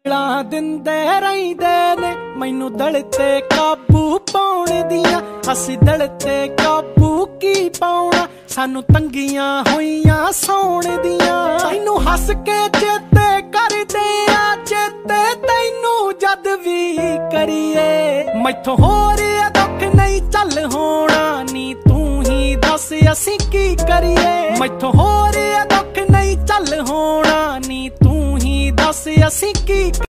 ਲਾ ਦਿੰਦੇ ਰਹਿੰਦੇ ਨੇ ਮੈਨੂੰ ਦਿਲ ਤੇ ਕਾਬੂ ਪਾਉਣ ਦੀਆਂ। ਅਸੀਂ ਦਿਲ ਤੇ ਕਾਬੂ ਕੀ ਪਾਉਣਾ, ਸਾਨੂੰ ਤੰਗੀਆਂ ਹੋਈਆਂ ਸੌਣ ਦੀਆਂ। ਤੈਨੂੰ ਹੱਸ ਕੇ ਚੇਤੇ ਕਰਦੇ ਆ, ਚੇਤੇ ਤੈਨੂੰ ਜਦ ਵੀ ਕਰੀਏ। ਮੈਥੋਂ ਹੋਰ ਦੁੱਖ ਨਹੀਂ ਚੱਲ ਹੋਣਾ, ਨੀ ਤੂੰ ਹੀ ਦੱਸ ਅਸੀਂ ਕੀ ਕਰੀਏ। ਮੈਥੋਂ ਹੋਰ ਦੁੱਖ ਨਹੀਂ ਚੱਲ ਹੋਣਾ, ਨੀ ਤੂੰ ਹੀ ਦੱਸ ਅਸੀਂ ਕੀ